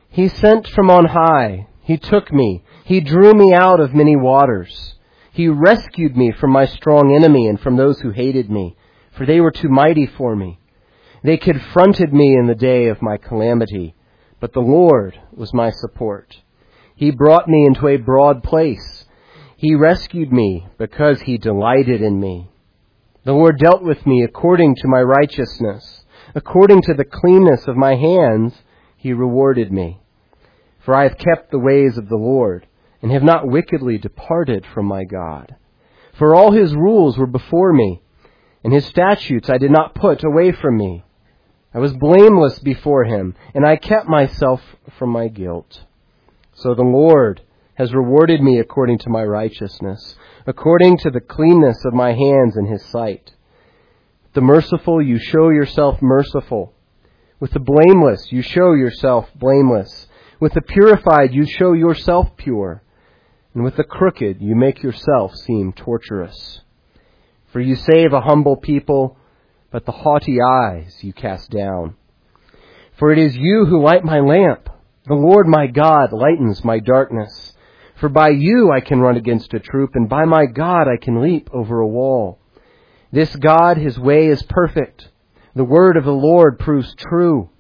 He sent from on high. He took me. He drew me out of many waters. He rescued me from my strong enemy and from those who hated me, for they were too mighty for me. They confronted me in the day of my calamity, but the Lord was my support. He brought me into a broad place. He rescued me because he delighted in me. The Lord dealt with me according to my righteousness. According to the cleanness of my hands, he rewarded me. For I have kept the ways of the Lord, and have not wickedly departed from my God. For all his rules were before me, and his statutes I did not put away from me. I was blameless before him, and I kept myself from my guilt. So the Lord has rewarded me according to my righteousness, according to the cleanness of my hands in his sight. With the merciful you show yourself merciful. With the blameless you show yourself blameless. With the purified you show yourself pure. And with the crooked you make yourself seem tortuous. For you save a humble people, but the haughty eyes you cast down. For it is you who light my lamp. The Lord my God lightens my darkness. For by you I can run against a troop, and by my God I can leap over a wall. This God, his way is perfect. The word of the Lord proves true.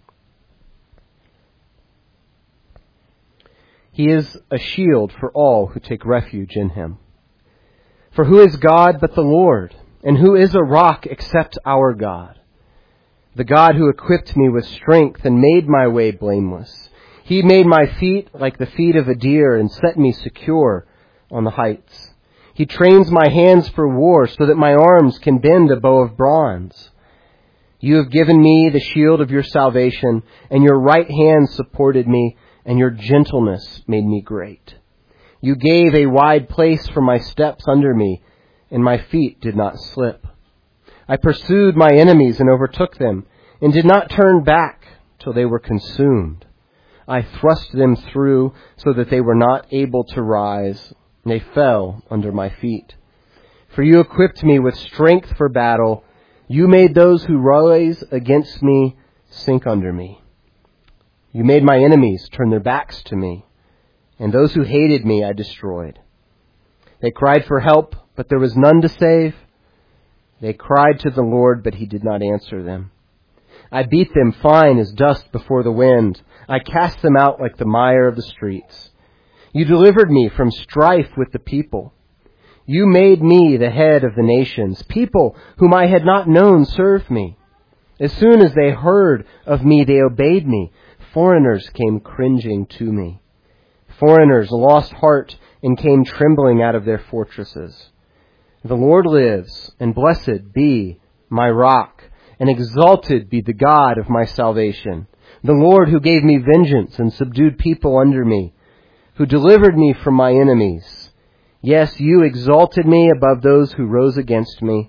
He is a shield for all who take refuge in him. For who is God but the Lord? And who is a rock except our God? The God who equipped me with strength and made my way blameless. He made my feet like the feet of a deer and set me secure on the heights. He trains my hands for war so that my arms can bend a bow of bronze. You have given me the shield of your salvation, and your right hand supported me, and your gentleness made me great. You gave a wide place for my steps under me, and my feet did not slip. I pursued my enemies and overtook them, and did not turn back till they were consumed. I thrust them through so that they were not able to rise, and they fell under my feet. For you equipped me with strength for battle. You made those who rise against me sink under me. You made my enemies turn their backs to me, and those who hated me I destroyed. They cried for help, but there was none to save. They cried to the Lord, but he did not answer them. I beat them fine as dust before the wind. I cast them out like the mire of the streets. You delivered me from strife with the people. You made me the head of the nations. People whom I had not known served me. As soon as they heard of me, they obeyed me. Foreigners came cringing to me. Foreigners lost heart and came trembling out of their fortresses. The Lord lives, and blessed be my rock, and exalted be the God of my salvation. The Lord who gave me vengeance and subdued people under me, who delivered me from my enemies. Yes, you exalted me above those who rose against me.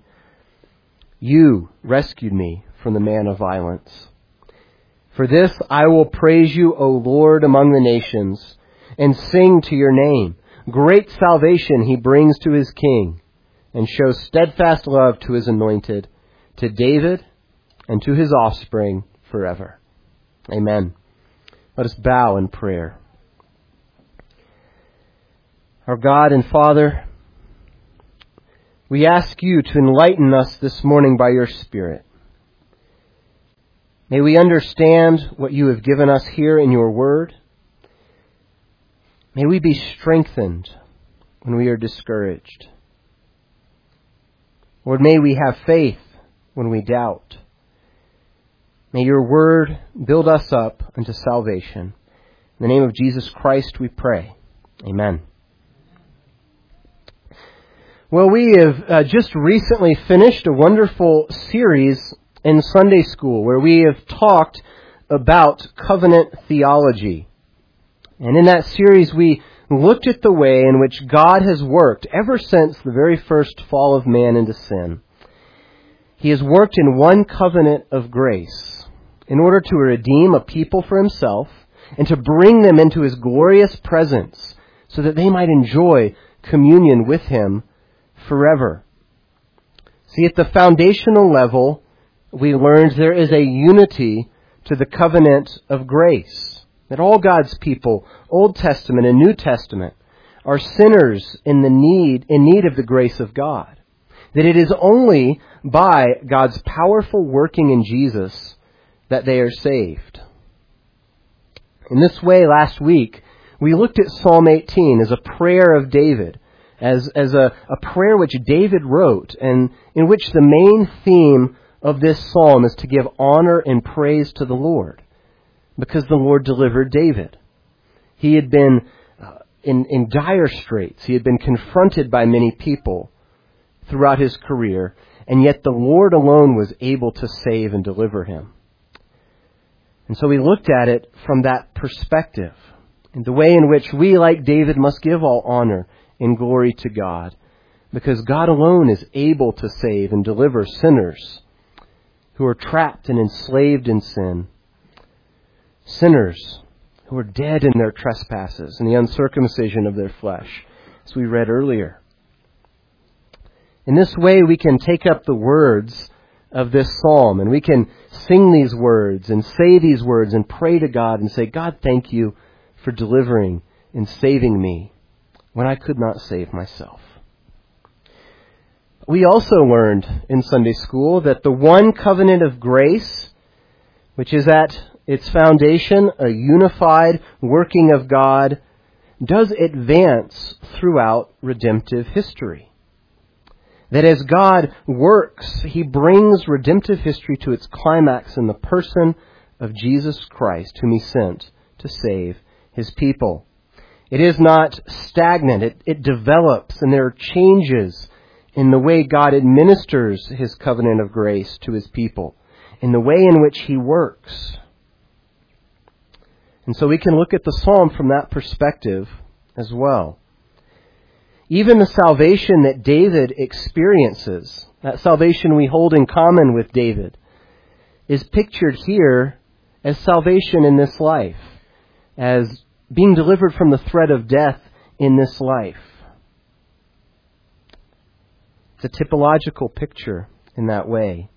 You rescued me from the man of violence. For this I will praise you, O Lord, among the nations, and sing to your name. Great salvation he brings to his king, and shows steadfast love to his anointed, to David and to his offspring forever. Amen. Let us bow in prayer. Our God and Father, we ask you to enlighten us this morning by your Spirit. May we understand what you have given us here in your word. May we be strengthened when we are discouraged. Lord, may we have faith when we doubt. May your word build us up unto salvation. In the name of Jesus Christ we pray. Amen. Well, we have just recently finished a wonderful series in Sunday school where we have talked about covenant theology. And in that series we looked at the way in which God has worked ever since the very first fall of man into sin. He has worked in one covenant of grace in order to redeem a people for himself and to bring them into his glorious presence so that they might enjoy communion with him forever. See, at the foundational level, we learned there is a unity to the covenant of grace. That all God's people, Old Testament and New Testament, are sinners in need of the grace of God. That it is only by God's powerful working in Jesus that they are saved. In this way, last week, we looked at Psalm 18 as a prayer of David, as a prayer which David wrote, and in which the main theme of this psalm is to give honor and praise to the Lord, because the Lord delivered David. He had been in dire straits. He had been confronted by many people throughout his career, and yet the Lord alone was able to save and deliver him. And so we looked at it from that perspective, and the way in which we, like David, must give all honor and glory to God, because God alone is able to save and deliver sinners who are trapped and enslaved in sin, sinners who are dead in their trespasses and the uncircumcision of their flesh, as we read earlier. In this way, we can take up the words of this psalm, and we can sing these words and say these words and pray to God and say, God, thank you for delivering and saving me when I could not save myself. We also learned in Sunday school that the one covenant of grace, which is at its foundation a unified working of God, does advance throughout redemptive history. That as God works, He brings redemptive history to its climax in the person of Jesus Christ, whom He sent to save His people. It is not stagnant. It develops, and there are changes in the way God administers His covenant of grace to His people, in the way in which He works. And so we can look at the psalm from that perspective as well. Even the salvation that David experiences, that salvation we hold in common with David, is pictured here as salvation in this life, as being delivered from the threat of death in this life. It's a typological picture in that way.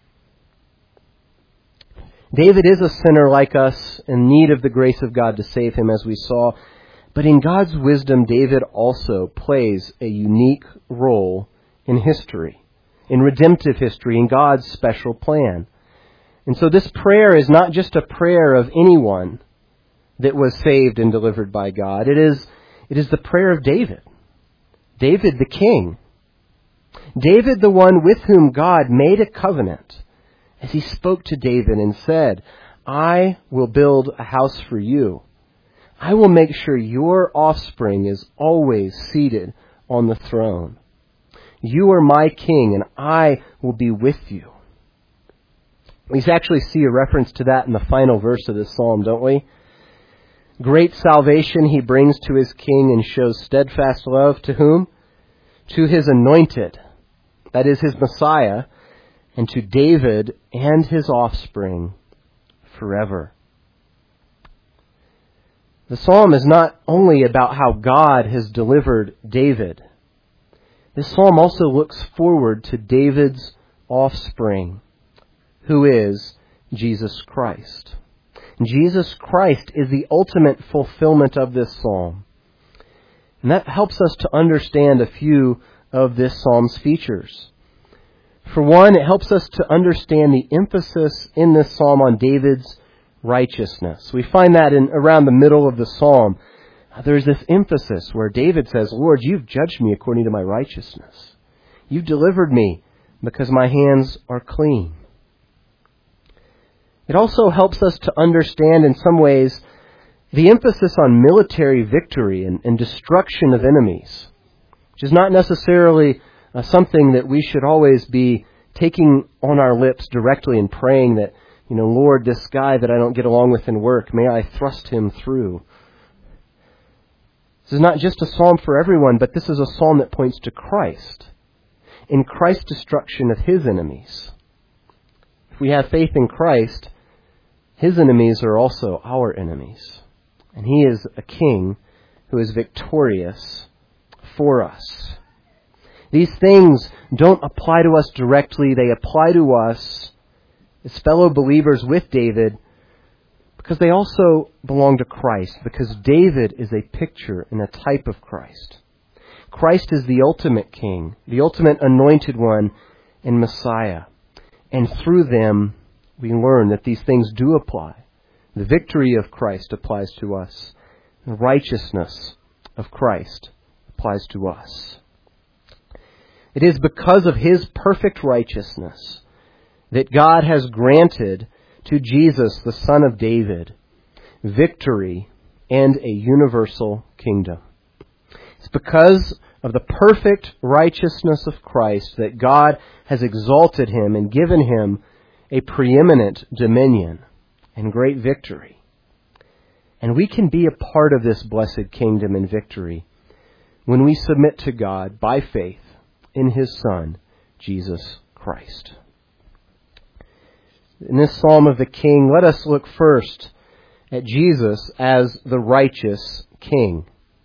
David is a sinner like us in need of the grace of God to save him, as we saw. But in God's wisdom, David also plays a unique role in history, in redemptive history, in God's special plan. And so this prayer is not just a prayer of anyone that was saved and delivered by God. It is the prayer of David. David the king. David the one with whom God made a covenant, as He spoke to David and said, I will build a house for you. I will make sure your offspring is always seated on the throne. You are my king, and I will be with you. We actually see a reference to that in the final verse of this psalm, don't we? Great salvation He brings to His king and shows steadfast love to whom? To His anointed, that is His Messiah, and to David and his offspring forever. The psalm is not only about how God has delivered David. This psalm also looks forward to David's offspring, who is Jesus Christ. And Jesus Christ is the ultimate fulfillment of this psalm. And that helps us to understand a few of this psalm's features. For one, it helps us to understand the emphasis in this psalm on David's righteousness. We find that in around the middle of the psalm. There's this emphasis where David says, Lord, you've judged me according to my righteousness. You've delivered me because my hands are clean. It also helps us to understand in some ways the emphasis on military victory and destruction of enemies, which is not necessarily something that we should always be taking on our lips directly and praying that, Lord, this guy that I don't get along with in work, may I thrust him through. This is not just a psalm for everyone, but this is a psalm that points to Christ, in Christ's destruction of His enemies. If we have faith in Christ, His enemies are also our enemies. And He is a king who is victorious for us. These things don't apply to us directly. They apply to us as fellow believers with David because they also belong to Christ, because David is a picture and a type of Christ. Christ is the ultimate King, the ultimate anointed one and Messiah. And through them, we learn that these things do apply. The victory of Christ applies to us. The righteousness of Christ applies to us. It is because of His perfect righteousness that God has granted to Jesus, the Son of David, victory and a universal kingdom. It's because of the perfect righteousness of Christ that God has exalted Him and given Him a preeminent dominion and great victory. And we can be a part of this blessed kingdom and victory when we submit to God by faith in His Son, Jesus Christ. In this Psalm of the King, let us look first at Jesus as the righteous King.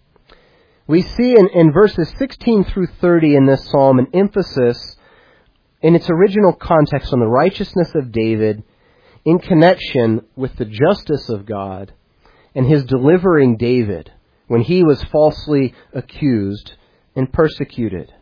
We see in verses 16 through 30 in this psalm an emphasis in its original context on the righteousness of David in connection with the justice of God and His delivering David when he was falsely accused and persecuted.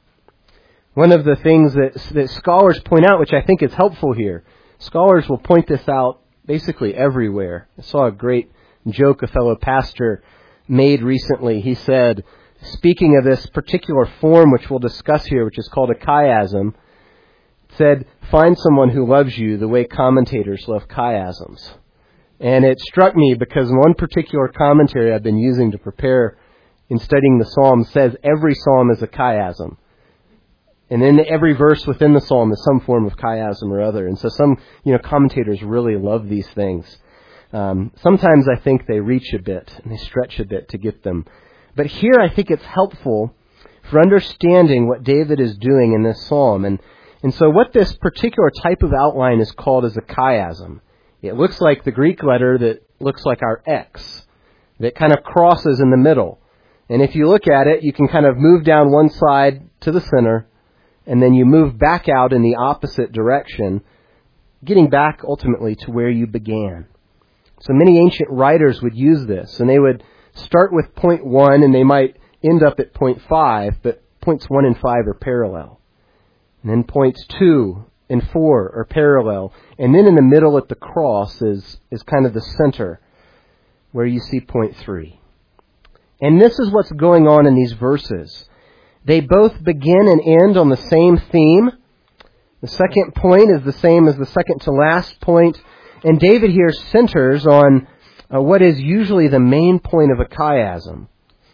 One of the things that scholars point out, which I think is helpful here, scholars will point this out basically everywhere. I saw a great joke a fellow pastor made recently. He said, speaking of this particular form which we'll discuss here, which is called a chiasm, said, find someone who loves you the way commentators love chiasms. And it struck me because one particular commentary I've been using to prepare in studying the Psalms says every psalm is a chiasm. And then every verse within the psalm is some form of chiasm or other. And so some, commentators really love these things. Sometimes I think they reach a bit and they stretch a bit to get them. But here I think it's helpful for understanding what David is doing in this psalm. And so what this particular type of outline is called is a chiasm. It looks like the Greek letter that looks like our X, that kind of crosses in the middle. And if you look at it, you can kind of move down one side to the center, and then you move back out in the opposite direction, getting back ultimately to where you began. So many ancient writers would use this, and they would start with point 1, and they might end up at point 5, but points 1 and 5 are parallel. And then points 2 and 4 are parallel. And then in the middle at the cross is kind of the center, where you see point 3. And this is what's going on in these verses. They both begin and end on the same theme. The second point is the same as the second to last point. And David here centers on what is usually the main point of a chiasm,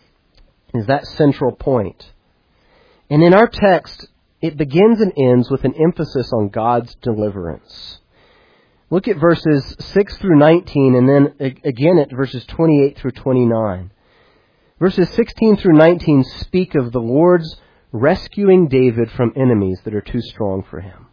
is that central point. And in our text, it begins and ends with an emphasis on God's deliverance. Look at verses 6 through 19 and then again at verses 28 through 29. Verses 16 through 19 speak of the Lord's rescuing David from enemies that are too strong for him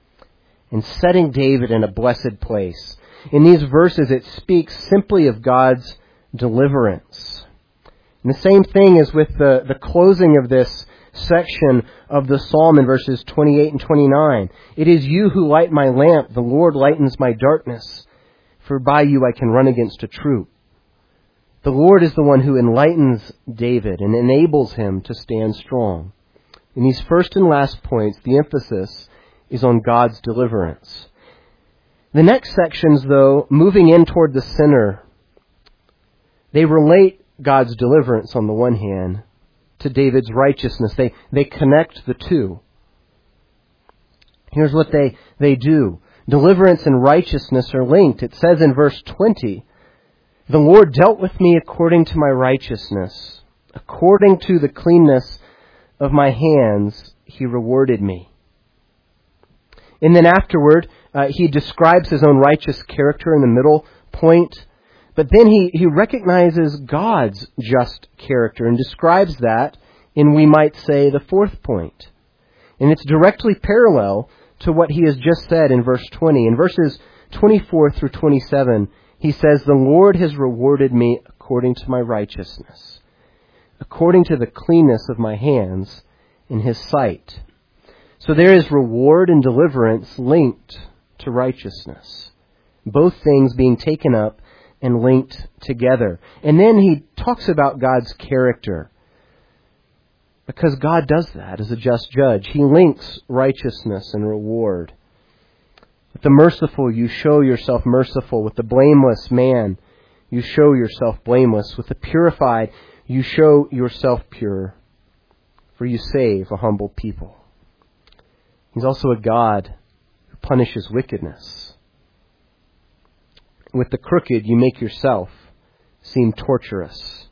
and setting David in a blessed place. In these verses, it speaks simply of God's deliverance. And the same thing is with the closing of this section of the psalm in verses 28 and 29. It is you who light my lamp. The Lord lightens my darkness. For by you I can run against a troop. The Lord is the one who enlightens David and enables him to stand strong. In these first and last points, the emphasis is on God's deliverance. The next sections, though, moving in toward the center, they relate God's deliverance on the one hand to David's righteousness. They connect the two. Here's what they do. Deliverance and righteousness are linked. It says in verse 20, the Lord dealt with me according to my righteousness. According to the cleanness of my hands, He rewarded me. And then afterward, he describes his own righteous character in the middle point. But then he recognizes God's just character and describes that in, we might say, the fourth point. And it's directly parallel to what he has just said in verse 20. In verses 24 through 27, he says, the Lord has rewarded me according to my righteousness, according to the cleanness of my hands in His sight. So there is reward and deliverance linked to righteousness, both things being taken up and linked together. And then he talks about God's character. Because God does that as a just judge. He links righteousness and reward. With the merciful, you show yourself merciful. With the blameless man, you show yourself blameless. With the purified, you show yourself pure. For you save a humble people. He's also a God who punishes wickedness. With the crooked, you make yourself seem torturous.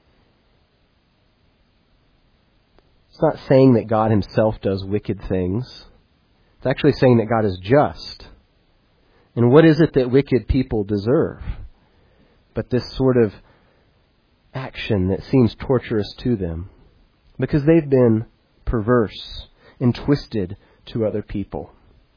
It's not saying that God himself does wicked things. It's actually saying that God is just. And what is it that wicked people deserve? But this sort of action that seems torturous to them. Because they've been perverse and twisted to other people.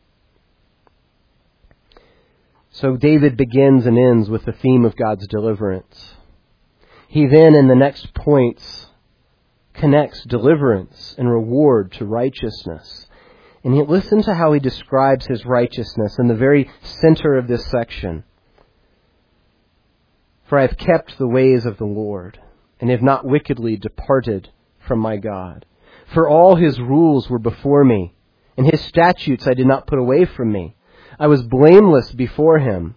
So David begins and ends with the theme of God's deliverance. He then, in the next points, connects deliverance and reward to righteousness. And listen to how he describes his righteousness in the very center of this section. For I have kept the ways of the Lord, and have not wickedly departed from my God. For all his rules were before me, and his statutes I did not put away from me. I was blameless before him,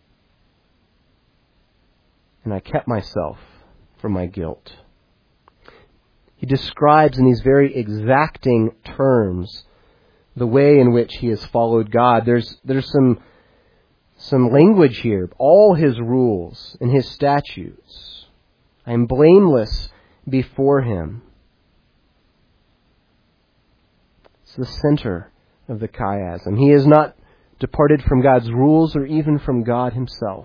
and I kept myself from my guilt. He describes in these very exacting terms the way in which he has followed God. There's some language here. All his rules and his statutes. I am blameless before him. It's the center of the chiasm. He has not departed from God's rules or even from God himself.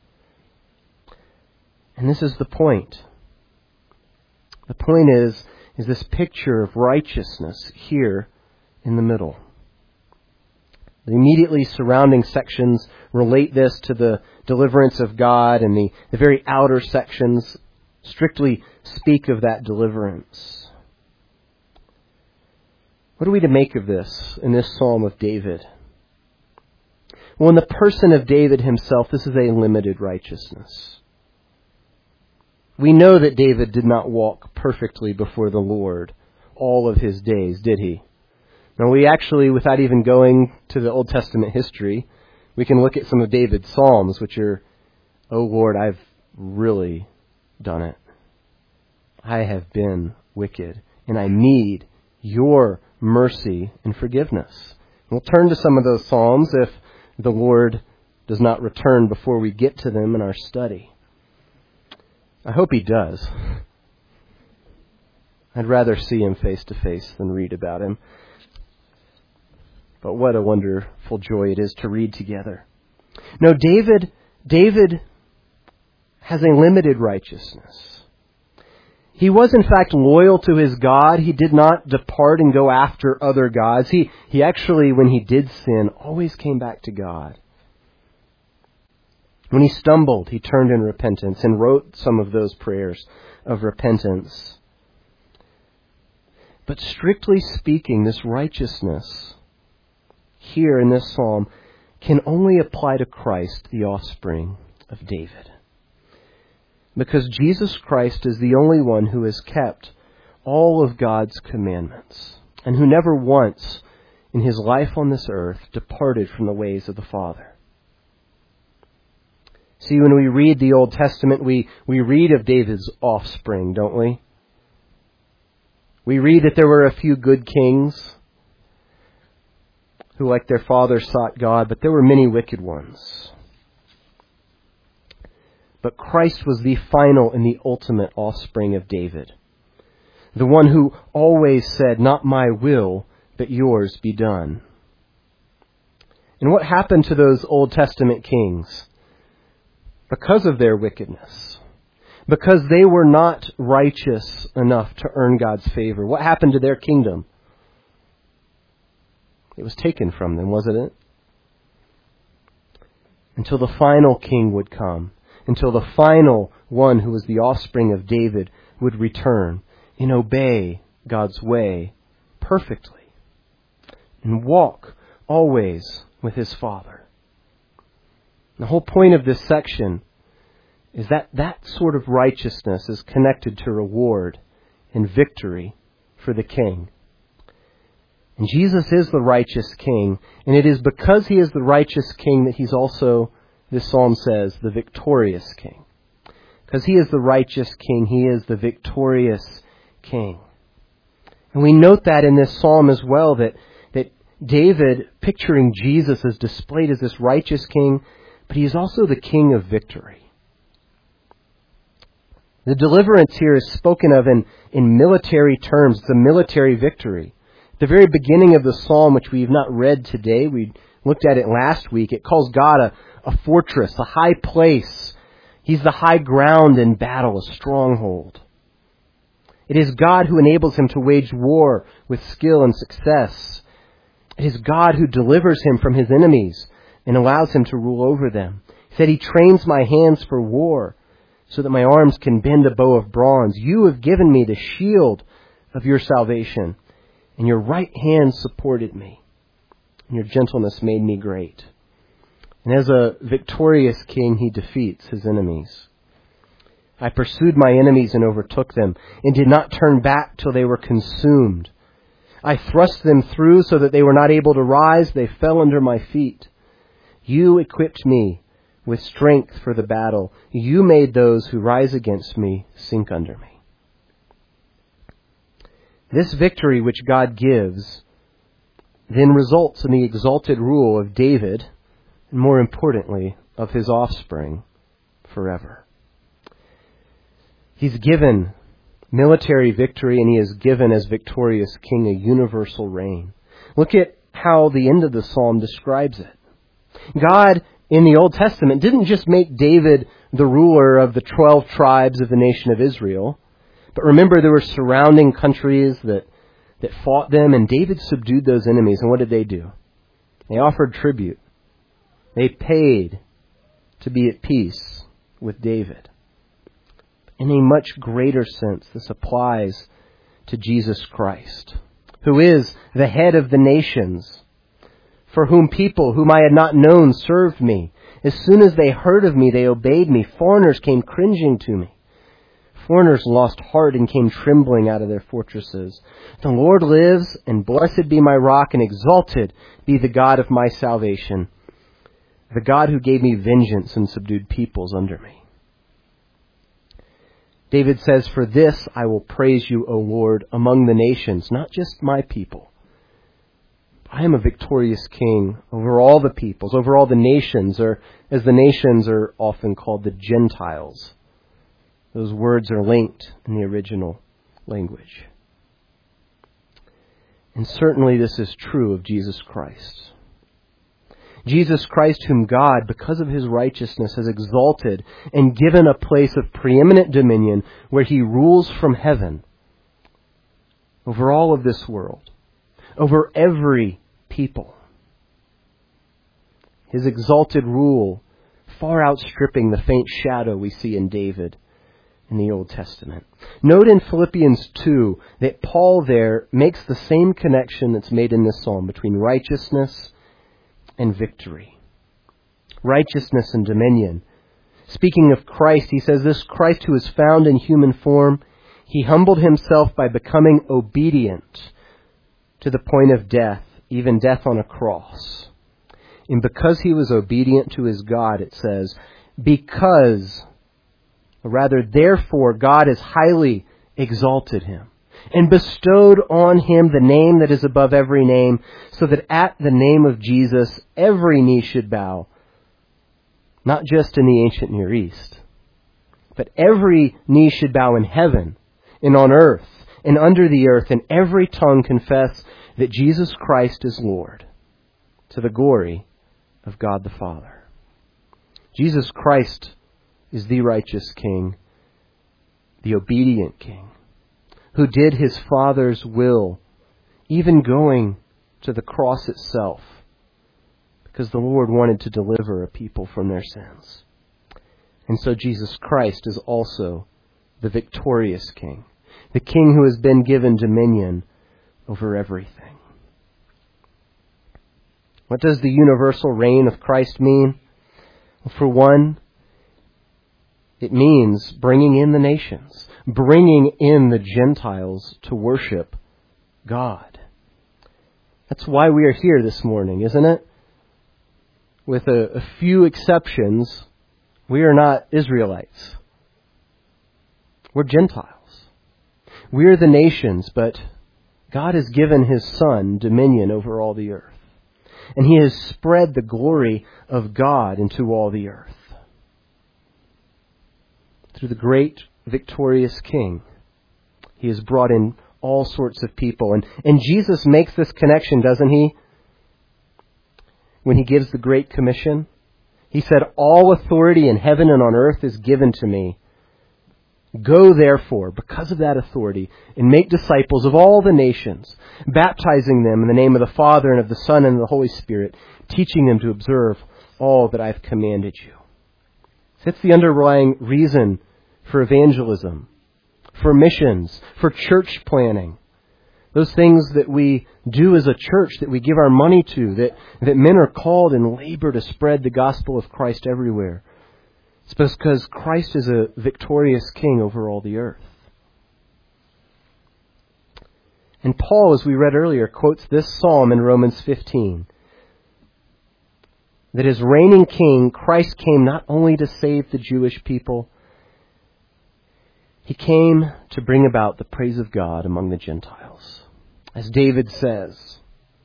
And this is the point. The point is this picture of righteousness here in the middle. The immediately surrounding sections relate this to the deliverance of God, and the very outer sections strictly speak of that deliverance. What are we to make of this in this Psalm of David? Well, in the person of David himself, this is a limited righteousness. We know that David did not walk perfectly before the Lord all of his days, did he? Now, we actually, without even going to the Old Testament history, we can look at some of David's Psalms, which are, "Oh Lord, I've really done it. I have been wicked, and I need your mercy and forgiveness." We'll turn to some of those Psalms if the Lord does not return before we get to them in our study. I hope he does. I'd rather see him face to face than read about him. But what a wonderful joy it is to read together. No, David has a limited righteousness. He was in fact loyal to his God. He did not depart and go after other gods. He actually, when he did sin, always came back to God. When he stumbled, he turned in repentance and wrote some of those prayers of repentance. But strictly speaking, this righteousness here in this psalm can only apply to Christ, the offspring of David. Because Jesus Christ is the only one who has kept all of God's commandments and who never once in his life on this earth departed from the ways of the Father. See, when we read the Old Testament, we read of David's offspring, don't we? We read that there were a few good kings who, like their father, sought God, but there were many wicked ones. But Christ was the final and the ultimate offspring of David. The one who always said, "Not my will, but yours be done." And what happened to those Old Testament kings? Because of their wickedness, because they were not righteous enough to earn God's favor, what happened to their kingdom? It was taken from them, wasn't it? Until the final king would come, until the final one who was the offspring of David would return and obey God's way perfectly and walk always with his Father. The whole point of this section is that sort of righteousness is connected to reward and victory for the king. And Jesus is the righteous king, and it is because he is the righteous king that he's also, this psalm says, the victorious king. Because he is the righteous king, he is the victorious king. And we note that in this psalm as well, that David, picturing Jesus, is displayed as this righteous king, but he is also the king of victory. The deliverance here is spoken of in military terms. It's a military victory. At the very beginning of the psalm, which we have not read today, we looked at it last week, it calls God a fortress, a high place. He's the high ground in battle, a stronghold. It is God who enables him to wage war with skill and success. It is God who delivers him from his enemies and allows him to rule over them. He said, He trains my hands for war, so that my arms can bend a bow of bronze. You have given me the shield of your salvation, and your right hand supported me, and your gentleness made me great. And as a victorious king, he defeats his enemies. I pursued my enemies and overtook them, and did not turn back till they were consumed. I thrust them through so that they were not able to rise. They fell under my feet. You equipped me with strength for the battle. You made those who rise against me sink under me. This victory which God gives then results in the exalted rule of David, and more importantly, of his offspring forever. He's given military victory, and he is given as victorious king a universal reign. Look at how the end of the psalm describes it. God, in the Old Testament, didn't just make David the ruler of the 12 tribes of the nation of Israel. But remember, there were surrounding countries that fought them, and David subdued those enemies. And what did they do? They offered tribute. They paid to be at peace with David. In a much greater sense, this applies to Jesus Christ, who is the head of the nations, for whom people whom I had not known served me. As soon as they heard of me, they obeyed me. Foreigners came cringing to me. Foreigners lost heart and came trembling out of their fortresses. The Lord lives, and blessed be my rock, and exalted be the God of my salvation, the God who gave me vengeance and subdued peoples under me. David says, for this I will praise you, O Lord, among the nations, not just my people. I am a victorious king over all the peoples, over all the nations, or as the nations are often called, the Gentiles. Those words are linked in the original language. And certainly this is true of Jesus Christ. Jesus Christ, whom God, because of his righteousness, has exalted and given a place of preeminent dominion where he rules from heaven over all of this world, over every people. His exalted rule far outstripping the faint shadow we see in David in the Old Testament. Note in Philippians 2 that Paul there makes the same connection that's made in this psalm between righteousness and victory. Righteousness and dominion. Speaking of Christ, he says, this Christ who is found in human form, he humbled himself by becoming obedient to the point of death, even death on a cross. And because he was obedient to his God, it says, therefore, God has highly exalted him and bestowed on him the name that is above every name, so that at the name of Jesus every knee should bow, not just in the ancient Near East, but every knee should bow in heaven and on earth and under the earth, and every tongue confess that Jesus Christ is Lord, to the glory of God the Father. Jesus Christ is the righteous King, the obedient King, who did his Father's will, even going to the cross itself, because the Lord wanted to deliver a people from their sins. And so Jesus Christ is also the victorious King, the King who has been given dominion over everything. What does the universal reign of Christ mean? Well, for one, It means bringing in the nations, bringing in the Gentiles to worship God. That's why we are here this morning, isn't it? With a few exceptions, we are not Israelites. We're Gentiles. We are the nations, but God has given His Son dominion over all the earth. And He has spread the glory of God into all the earth. Through the great victorious King, He has brought in all sorts of people. And Jesus makes this connection, doesn't He? When He gives the Great Commission, He said, "All authority in heaven and on earth is given to me. Go therefore, because of that authority, and make disciples of all the nations, baptizing them in the name of the Father and of the Son and of the Holy Spirit, teaching them to observe all that I've commanded you." That's the underlying reason for evangelism, for missions, for church planning. Those things that we do as a church, that we give our money to, that men are called and labor to spread the gospel of Christ everywhere. It's because Christ is a victorious King over all the earth. And Paul, as we read earlier, quotes this psalm in Romans 15. That as reigning King, Christ came not only to save the Jewish people, He came to bring about the praise of God among the Gentiles. As David says,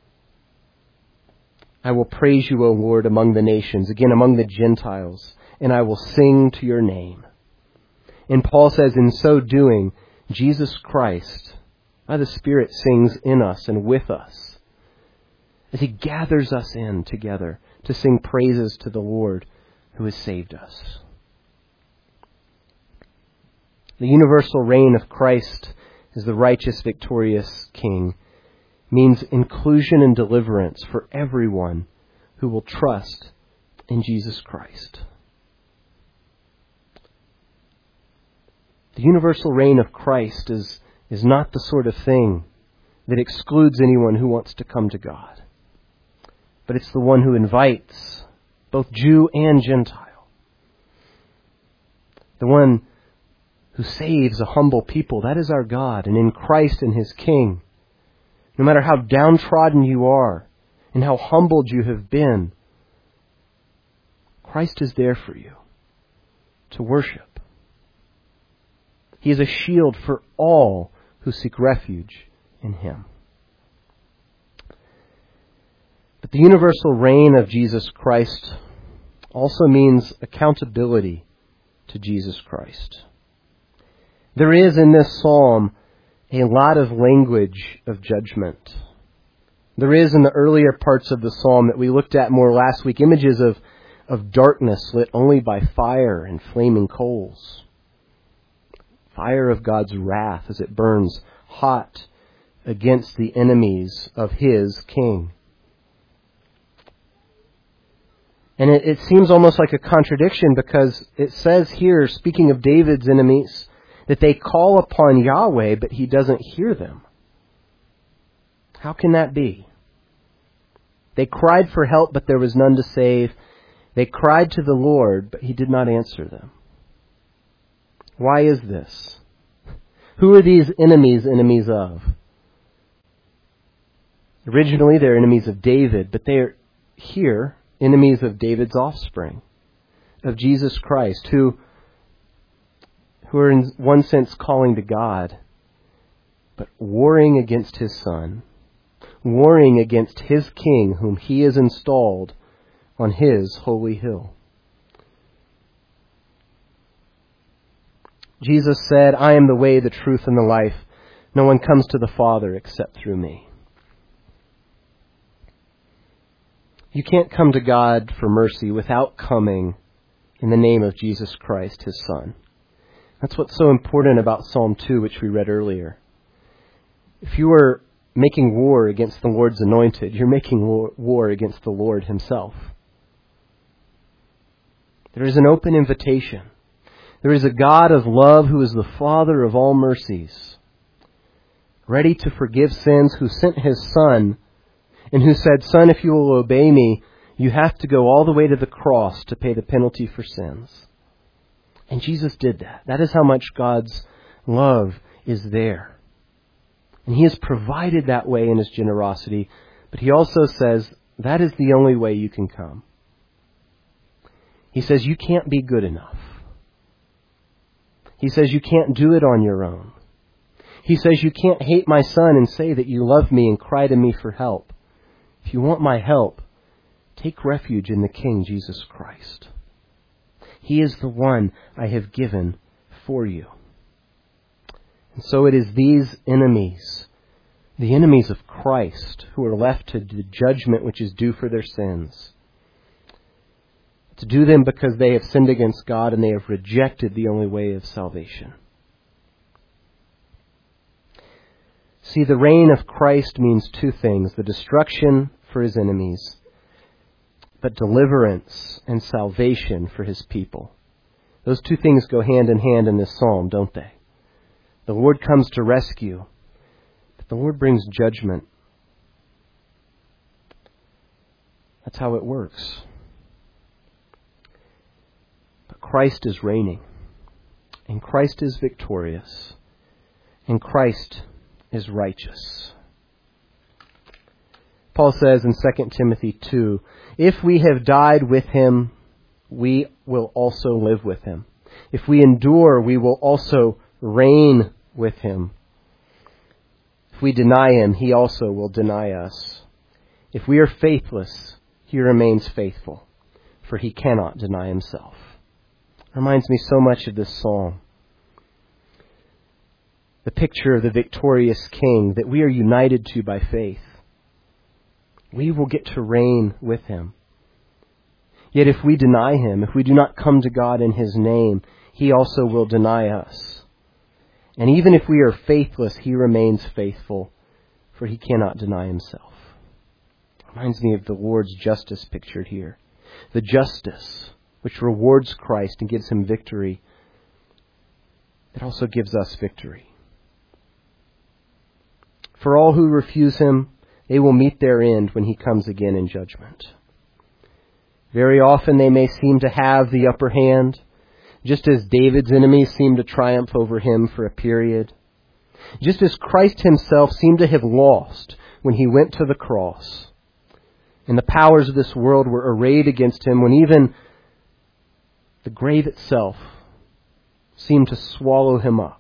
"I will praise you, O Lord, among the nations," again among the Gentiles, "and I will sing to your name." And Paul says, in so doing, Jesus Christ, by the Spirit, sings in us and with us, as He gathers us in together to sing praises to the Lord who has saved us. The universal reign of Christ as the righteous, victorious King means inclusion and deliverance for everyone who will trust in Jesus Christ. The universal reign of Christ is not the sort of thing that excludes anyone who wants to come to God. But it's the one who invites both Jew and Gentile. The one who saves a humble people. That is our God. And in Christ and His King, no matter how downtrodden you are and how humbled you have been, Christ is there for you to worship. He is a shield for all who seek refuge in Him. But the universal reign of Jesus Christ also means accountability to Jesus Christ. There is in this psalm a lot of language of judgment. There is in the earlier parts of the psalm that we looked at more last week, images of darkness lit only by fire and flaming coals. Fire of God's wrath as it burns hot against the enemies of His King. And it seems almost like a contradiction, because it says here, speaking of David's enemies, that they call upon Yahweh, but He doesn't hear them. How can that be? They cried for help, but there was none to save. They cried to the Lord, but He did not answer them. Why is this? Who are these enemies of? Originally, they're enemies of David, but they are here enemies of David's offspring, of Jesus Christ, who are in one sense calling to God, but warring against His Son, warring against His King, whom He has installed on His holy hill. Jesus said, "I am the way, the truth, and the life. No one comes to the Father except through me." You can't come to God for mercy without coming in the name of Jesus Christ, His Son. That's what's so important about Psalm 2, which we read earlier. If you are making war against the Lord's anointed, you're making war against the Lord Himself. There is an open invitation. There is a God of love who is the Father of all mercies, ready to forgive sins, who sent His Son, and who said, "Son, if you will obey me, you have to go all the way to the cross to pay the penalty for sins." And Jesus did that. That is how much God's love is there. And He has provided that way in His generosity, but He also says that is the only way you can come. He says you can't be good enough. He says you can't do it on your own. He says you can't hate my Son and say that you love me and cry to me for help. If you want my help, take refuge in the King Jesus Christ. He is the one I have given for you. And so it is these enemies, the enemies of Christ, who are left to the judgment which is due for their sins. To do them because they have sinned against God and they have rejected the only way of salvation. See, the reign of Christ means two things: the destruction for His enemies, but deliverance and salvation for His people. Those two things go hand in hand in this psalm, don't they? The Lord comes to rescue, but the Lord brings judgment. That's how it works. But Christ is reigning, and Christ is victorious, and Christ is righteous. Paul says in 2 Timothy 2, if we have died with Him, we will also live with Him. If we endure, we will also reign with Him. If we deny Him, He also will deny us. If we are faithless, He remains faithful, for He cannot deny Himself. It reminds me so much of this psalm. The picture of the victorious King that we are united to by faith. We will get to reign with Him. Yet if we deny Him, if we do not come to God in His name, He also will deny us. And even if we are faithless, He remains faithful, for He cannot deny Himself. It reminds me of the Lord's justice pictured here. The justice which rewards Christ and gives Him victory, it also gives us victory. For all who refuse Him, they will meet their end when He comes again in judgment. Very often they may seem to have the upper hand, just as David's enemies seemed to triumph over him for a period. Just as Christ Himself seemed to have lost when He went to the cross. And the powers of this world were arrayed against Him when even the grave itself seemed to swallow Him up.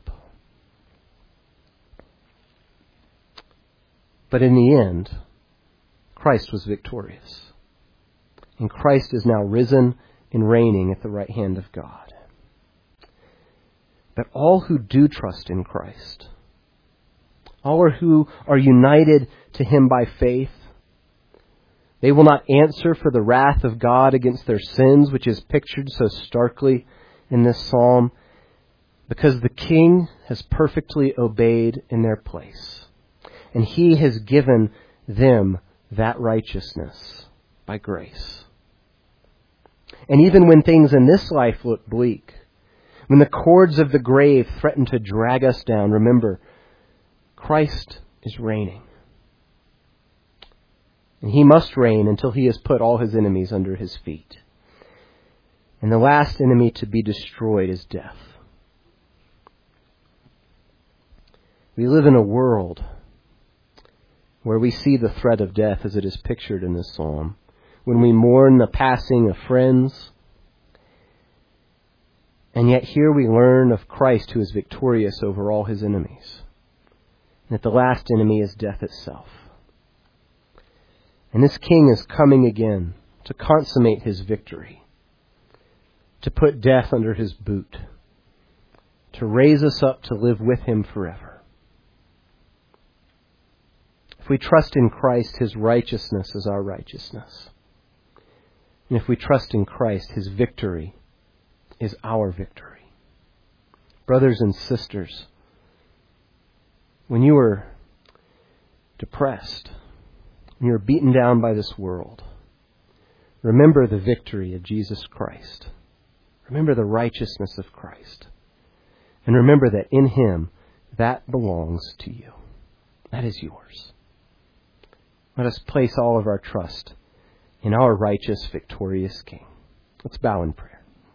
But in the end, Christ was victorious. And Christ is now risen and reigning at the right hand of God. But all who do trust in Christ, all who are united to Him by faith, they will not answer for the wrath of God against their sins, which is pictured so starkly in this psalm, because the King has perfectly obeyed in their place. And He has given them that righteousness by grace. And even when things in this life look bleak, when the cords of the grave threaten to drag us down, remember, Christ is reigning. And He must reign until He has put all His enemies under His feet. And the last enemy to be destroyed is death. We live in a world where we see the threat of death as it is pictured in this psalm. When we mourn the passing of friends, and yet here we learn of Christ who is victorious over all His enemies. And that the last enemy is death itself. And this King is coming again to consummate His victory, to put death under His boot, to raise us up to live with Him forever. If we trust in Christ, His righteousness is our righteousness. And if we trust in Christ, His victory is our victory. Brothers and sisters, when you are depressed, when you're beaten down by this world, remember the victory of Jesus Christ. Remember the righteousness of Christ. And remember that in Him, that belongs to you. That is yours. Let us place all of our trust in our righteous, victorious King. Let's bow in prayer.